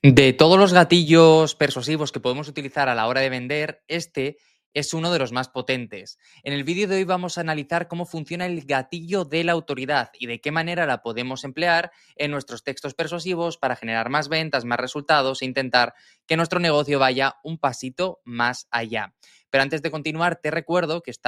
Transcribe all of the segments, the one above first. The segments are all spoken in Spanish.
De todos los gatillos persuasivos que podemos utilizar a la hora de vender, este es uno de los más potentes. En el vídeo de hoy vamos a analizar cómo funciona el gatillo de la autoridad y de qué manera la podemos emplear en nuestros textos persuasivos para generar más ventas, más resultados e intentar que nuestro negocio vaya un pasito más allá. Pero antes de continuar, te recuerdo que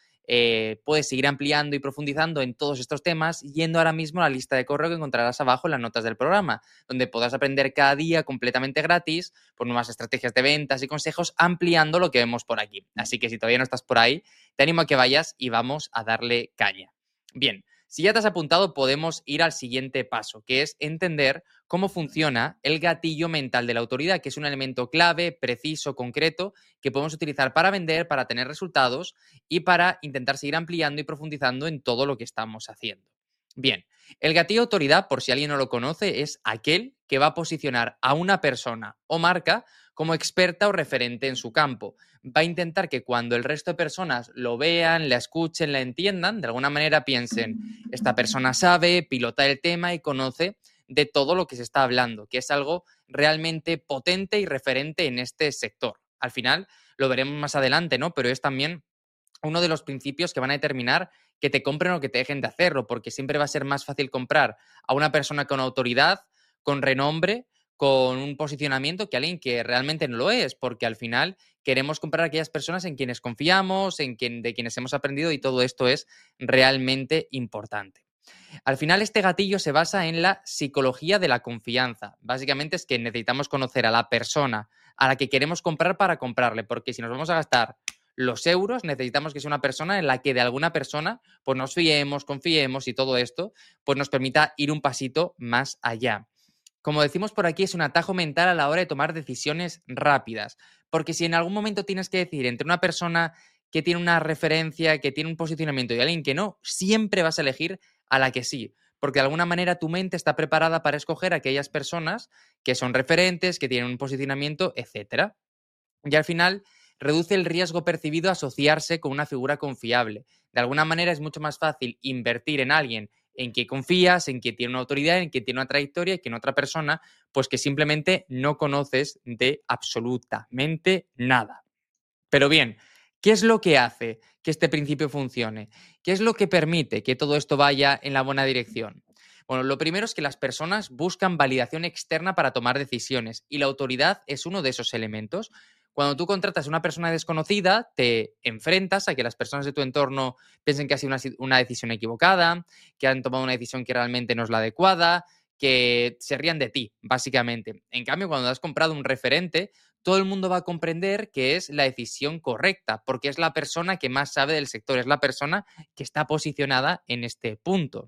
puedes seguir ampliando y profundizando en todos estos temas yendo ahora mismo a la lista de correo que encontrarás abajo en las notas del programa, donde podrás aprender cada día completamente gratis por nuevas estrategias de ventas y consejos ampliando lo que vemos por aquí. Así que si todavía no estás por ahí, te animo a que vayas y vamos a darle caña. Bien, si ya te has apuntado, podemos ir al siguiente paso, que es entender cómo funciona el gatillo mental de la autoridad, que es un elemento clave, preciso, concreto, que podemos utilizar para vender, para tener resultados y para intentar seguir ampliando y profundizando en todo lo que estamos haciendo. Bien, el gatillo de autoridad, por si alguien no lo conoce, es aquel que va a posicionar a una persona o marca como experta o referente en su campo. Va a intentar que cuando el resto de personas lo vean, la escuchen, la entiendan, de alguna manera piensen, esta persona sabe, pilota el tema y conoce de todo lo que se está hablando, que es algo realmente potente y referente en este sector. Al final lo veremos más adelante, ¿no? Pero es también uno de los principios que van a determinar que te compren o que te dejen de hacerlo, porque siempre va a ser más fácil comprar a una persona con autoridad, con renombre, con un posicionamiento que a alguien que realmente no lo es, porque al final queremos comprar a aquellas personas en quienes confiamos, de quienes hemos aprendido y todo esto es realmente importante. Al final, este gatillo se basa en la psicología de la confianza. Básicamente es que necesitamos conocer a la persona a la que queremos comprar para comprarle, porque si nos vamos a gastar los euros, necesitamos que sea una persona en la que de alguna persona pues nos fiemos, confiemos y todo esto pues nos permita ir un pasito más allá. Como decimos por aquí, es un atajo mental a la hora de tomar decisiones rápidas, porque si en algún momento tienes que decidir entre una persona que tiene una referencia, que tiene un posicionamiento y alguien que no, siempre vas a elegir a la que sí, porque de alguna manera tu mente está preparada para escoger a aquellas personas que son referentes, que tienen un posicionamiento, etcétera. Y al final reduce el riesgo percibido a asociarse con una figura confiable. De alguna manera es mucho más fácil invertir en alguien en que confías, en que tiene una autoridad, en que tiene una trayectoria, que en otra persona, pues que simplemente no conoces de absolutamente nada. Pero bien, ¿qué es lo que hace que este principio funcione? ¿Qué es lo que permite que todo esto vaya en la buena dirección? Bueno, lo primero es que las personas buscan validación externa para tomar decisiones y la autoridad es uno de esos elementos. Cuando tú contratas a una persona desconocida, te enfrentas a que las personas de tu entorno piensen que ha sido una decisión equivocada, que han tomado una decisión que realmente no es la adecuada, que se rían de ti, básicamente. En cambio, cuando has comprado un referente, todo el mundo va a comprender que es la decisión correcta, porque es la persona que más sabe del sector, es la persona que está posicionada en este punto.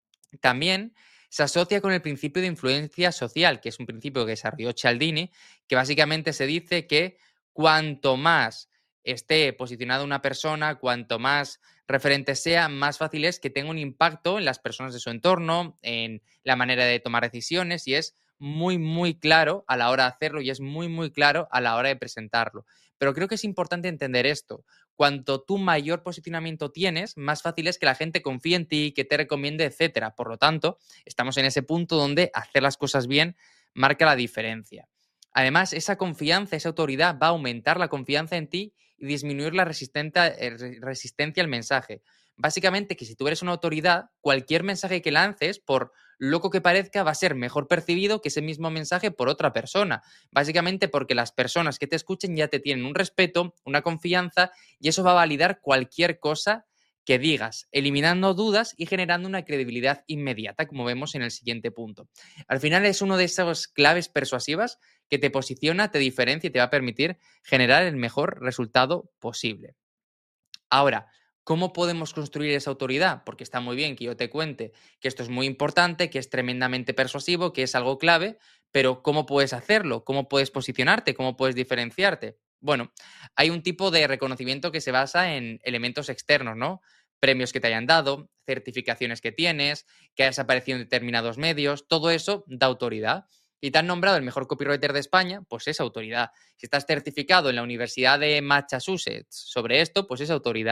También se asocia con el principio de influencia social, que es un principio que desarrolló Cialdini, que básicamente se dice que cuanto más esté posicionada una persona, cuanto más referente sea, más fácil es que tenga un impacto en las personas de su entorno, en la manera de tomar decisiones y es muy, muy claro a la hora de hacerlo y es muy, muy claro a la hora de presentarlo. Pero creo que es importante entender esto. Cuanto tú mayor posicionamiento tienes, más fácil es que la gente confíe en ti, que te recomiende, etcétera. Por lo tanto, estamos en ese punto donde hacer las cosas bien marca la diferencia. Además, esa confianza, esa autoridad va a aumentar la confianza en ti y disminuir la resistencia al mensaje. Básicamente que si tú eres una autoridad, cualquier mensaje que lances, por loco que parezca, va a ser mejor percibido que ese mismo mensaje por otra persona. Básicamente porque las personas que te escuchen ya te tienen un respeto, una confianza y eso va a validar cualquier cosa que digas, eliminando dudas y generando una credibilidad inmediata, como vemos en el siguiente punto. Al final es uno de esas claves persuasivas que te posiciona, te diferencia y te va a permitir generar el mejor resultado posible. Ahora, ¿cómo podemos construir esa autoridad? Porque está muy bien que yo te cuente que esto es muy importante, que es tremendamente persuasivo, que es algo clave, pero ¿cómo puedes hacerlo? ¿Cómo puedes posicionarte? ¿Cómo puedes diferenciarte? Bueno, hay un tipo de reconocimiento que se basa en elementos externos, ¿no? Premios que te hayan dado, certificaciones que tienes, que hayas aparecido en determinados medios, todo eso da autoridad. Y te han nombrado el mejor copywriter de España, pues es autoridad. Si estás certificado en la Universidad de Massachusetts sobre esto, pues es autoridad.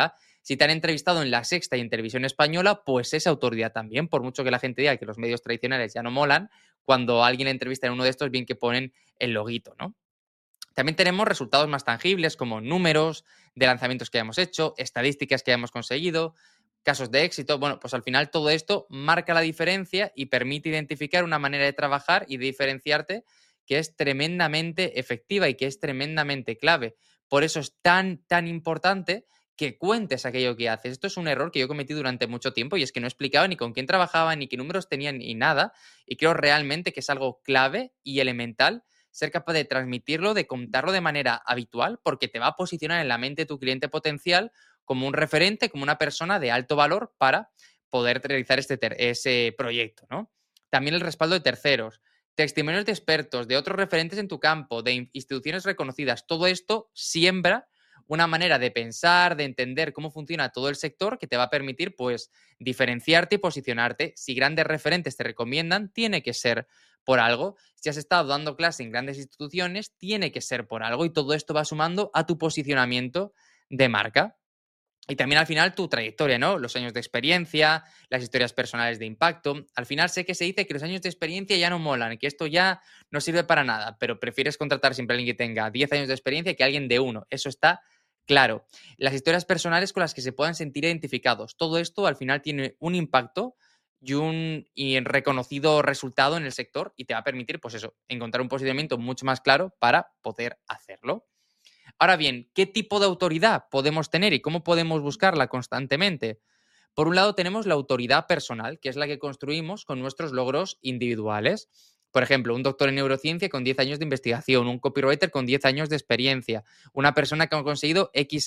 Si te han entrevistado en La Sexta y en Televisión Española, pues es autoridad también, por mucho que la gente diga que los medios tradicionales ya no molan, cuando alguien le entrevista en uno de estos, bien que ponen el loguito, ¿no? También tenemos resultados más tangibles como números de lanzamientos que hayamos hecho, estadísticas que hayamos conseguido, casos de éxito. Bueno, pues al final todo esto marca la diferencia y permite identificar una manera de trabajar y de diferenciarte que es tremendamente efectiva y que es tremendamente clave. Por eso es tan importante que cuentes aquello que haces. Esto es un error que yo cometí durante mucho tiempo y es que no explicaba ni con quién trabajaba, ni qué números tenía, ni nada. Y creo realmente que es algo clave y elemental ser capaz de transmitirlo, de contarlo de manera habitual, porque te va a posicionar en la mente de tu cliente potencial como un referente, como una persona de alto valor para poder realizar ese proyecto, ¿no? También el respaldo de terceros, testimonios de expertos, de otros referentes en tu campo, de instituciones reconocidas. Todo esto siembra una manera de pensar, de entender cómo funciona todo el sector que te va a permitir, pues, diferenciarte y posicionarte. Si grandes referentes te recomiendan, tiene que ser por algo. Si has estado dando clase en grandes instituciones, tiene que ser por algo y todo esto va sumando a tu posicionamiento de marca. Y también al final tu trayectoria, ¿no? Los años de experiencia, las historias personales de impacto. Al final sé que se dice que los años de experiencia ya no molan, que esto ya no sirve para nada, pero prefieres contratar siempre a alguien que tenga 10 años de experiencia que a alguien de uno. Eso está claro. Las historias personales con las que se puedan sentir identificados. Todo esto al final tiene un impacto y un reconocido resultado en el sector y te va a permitir, pues eso, encontrar un posicionamiento mucho más claro para poder hacerlo. Ahora bien, ¿qué tipo de autoridad podemos tener y cómo podemos buscarla constantemente? Por un lado tenemos la autoridad personal, que es la que construimos con nuestros logros individuales. Por ejemplo, un doctor en neurociencia con 10 años de investigación, un copywriter con 10 años de experiencia, una persona que ha conseguido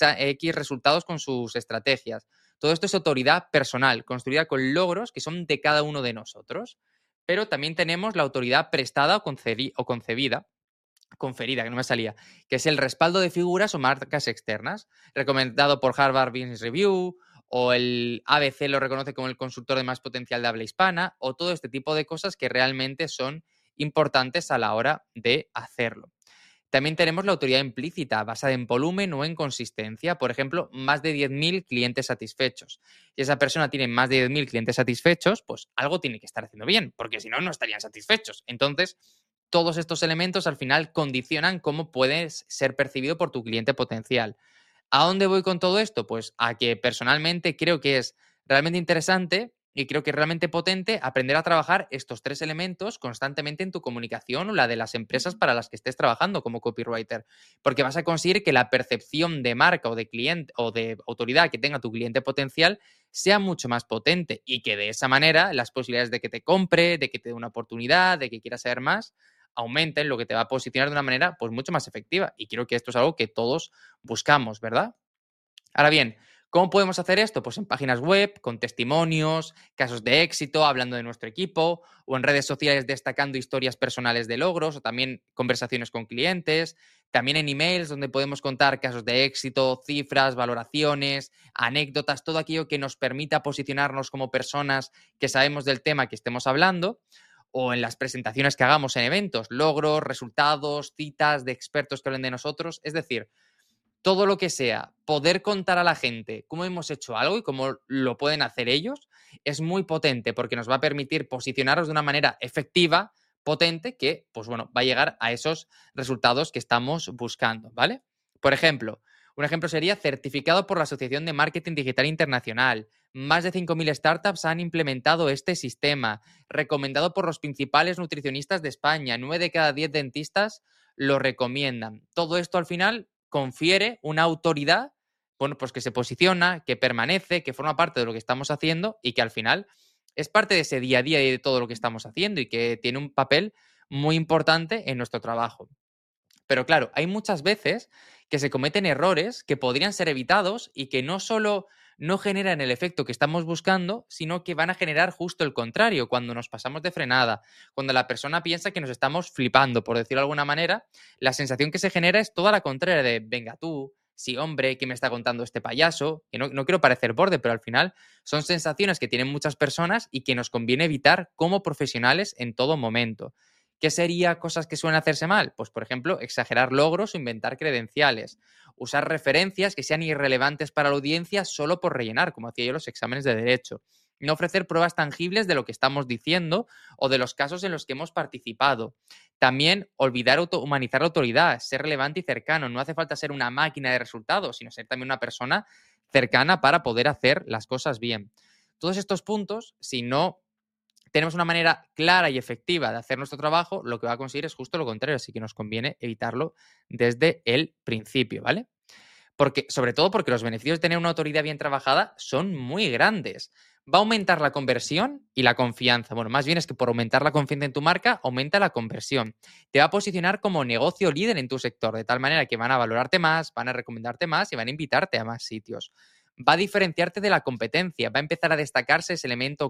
X resultados con sus estrategias. Todo esto es autoridad personal, construida con logros que son de cada uno de nosotros. Pero también tenemos la autoridad prestada o concebida, conferida, que no me salía, que es el respaldo de figuras o marcas externas, recomendado por Harvard Business Review, o el ABC lo reconoce como el consultor de más potencial de habla hispana, o todo este tipo de cosas que realmente son importantes a la hora de hacerlo. También tenemos la autoridad implícita, basada en volumen o en consistencia. Por ejemplo, más de 10.000 clientes satisfechos. Si esa persona tiene más de 10.000 clientes satisfechos, pues algo tiene que estar haciendo bien, porque si no, no estarían satisfechos. Entonces, todos estos elementos al final condicionan cómo puedes ser percibido por tu cliente potencial. ¿A dónde voy con todo esto? Pues a que personalmente creo que es realmente interesante y creo que es realmente potente aprender a trabajar estos tres elementos constantemente en tu comunicación o la de las empresas para las que estés trabajando como copywriter, porque vas a conseguir que la percepción de marca o de cliente o de autoridad que tenga tu cliente potencial sea mucho más potente y que de esa manera las posibilidades de que te compre, de que te dé una oportunidad, de que quiera saber más, aumenten, lo que te va a posicionar de una manera pues mucho más efectiva. Y creo que esto es algo que todos buscamos, ¿verdad? Ahora bien, ¿cómo podemos hacer esto? Pues en páginas web, con testimonios, casos de éxito, hablando de nuestro equipo, o en redes sociales destacando historias personales de logros, o también conversaciones con clientes, también en emails donde podemos contar casos de éxito, cifras, valoraciones, anécdotas, todo aquello que nos permita posicionarnos como personas que sabemos del tema que estemos hablando, o en las presentaciones que hagamos en eventos, logros, resultados, citas de expertos que hablen de nosotros. Es decir, todo lo que sea poder contar a la gente cómo hemos hecho algo y cómo lo pueden hacer ellos es muy potente porque nos va a permitir posicionarnos de una manera efectiva, potente, que, pues bueno, va a llegar a esos resultados que estamos buscando, ¿vale? Por ejemplo, un ejemplo sería certificado por la Asociación de Marketing Digital Internacional. Más de 5.000 startups han implementado este sistema, recomendado por los principales nutricionistas de España. 9 de cada 10 dentistas lo recomiendan. Todo esto al final confiere una autoridad, bueno, pues que se posiciona, que permanece, que forma parte de lo que estamos haciendo y que al final es parte de ese día a día y de todo lo que estamos haciendo y que tiene un papel muy importante en nuestro trabajo. Pero claro, hay muchas veces que se cometen errores que podrían ser evitados y que no solo no generan el efecto que estamos buscando, sino que van a generar justo el contrario, cuando nos pasamos de frenada, cuando la persona piensa que nos estamos flipando, por decirlo de alguna manera, la sensación que se genera es toda la contraria de, venga tú, sí hombre, ¿qué me está contando este payaso? Que no quiero parecer borde, pero al final son sensaciones que tienen muchas personas y que nos conviene evitar como profesionales en todo momento. ¿Qué sería cosas que suelen hacerse mal? Pues, por ejemplo, exagerar logros o inventar credenciales. Usar referencias que sean irrelevantes para la audiencia solo por rellenar, como hacía yo en los exámenes de derecho. No ofrecer pruebas tangibles de lo que estamos diciendo o de los casos en los que hemos participado. También olvidar humanizar la autoridad, ser relevante y cercano. No hace falta ser una máquina de resultados, sino ser también una persona cercana para poder hacer las cosas bien. Todos estos puntos, si no tenemos una manera clara y efectiva de hacer nuestro trabajo, lo que va a conseguir es justo lo contrario, así que nos conviene evitarlo desde el principio, ¿vale? Porque, sobre todo porque los beneficios de tener una autoridad bien trabajada son muy grandes. Va a aumentar la conversión y la confianza. Bueno, más bien es que por aumentar la confianza en tu marca, aumenta la conversión. Te va a posicionar como negocio líder en tu sector, de tal manera que van a valorarte más, van a recomendarte más y van a invitarte a más sitios. Va a diferenciarte de la competencia, va a empezar a destacarse ese elemento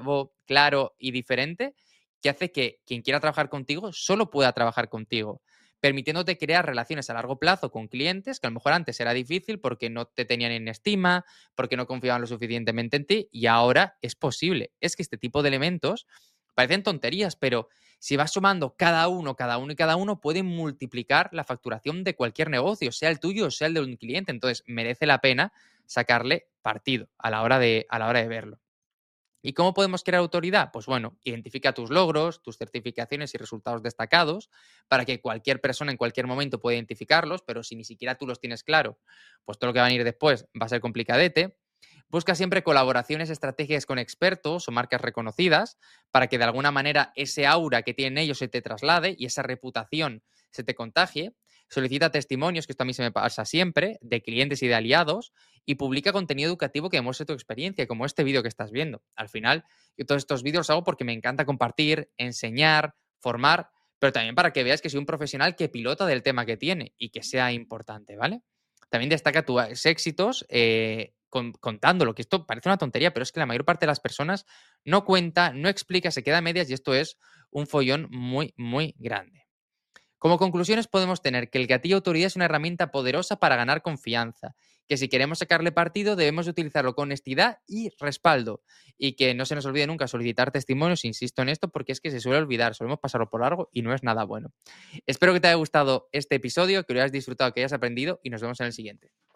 claro y diferente que hace que quien quiera trabajar contigo solo pueda trabajar contigo, permitiéndote crear relaciones a largo plazo con clientes que a lo mejor antes era difícil porque no te tenían en estima, porque no confiaban lo suficientemente en ti y ahora es posible. Es que este tipo de elementos parecen tonterías, pero si vas sumando cada uno y cada uno, pueden multiplicar la facturación de cualquier negocio, sea el tuyo o sea el de un cliente. Entonces, merece la pena sacarle partido a la hora de verlo. ¿Y cómo podemos crear autoridad? Pues bueno, identifica tus logros, tus certificaciones y resultados destacados para que cualquier persona en cualquier momento pueda identificarlos, pero si ni siquiera tú los tienes claro, pues todo lo que va a venir después va a ser complicadete. Busca siempre colaboraciones estratégicas con expertos o marcas reconocidas para que de alguna manera ese aura que tienen ellos se te traslade y esa reputación se te contagie. Solicita testimonios, que esto a mí se me pasa siempre, de clientes y de aliados, y publica contenido educativo que demuestre tu experiencia, como este vídeo que estás viendo. Al final, yo todos estos vídeos los hago porque me encanta compartir, enseñar, formar, pero también para que veas que soy un profesional que pilota del tema que tiene y que sea importante, ¿vale? También destaca tus éxitos contándolo, que esto parece una tontería, pero es que la mayor parte de las personas no cuenta, no explica, se queda a medias y esto es un follón muy, muy grande. Como conclusiones podemos tener que el gatillo autoridad es una herramienta poderosa para ganar confianza, que si queremos sacarle partido debemos utilizarlo con honestidad y respaldo, y que no se nos olvide nunca solicitar testimonios, insisto en esto, porque es que se suele olvidar, solemos pasarlo por largo y no es nada bueno. Espero que te haya gustado este episodio, que lo hayas disfrutado, que hayas aprendido y nos vemos en el siguiente.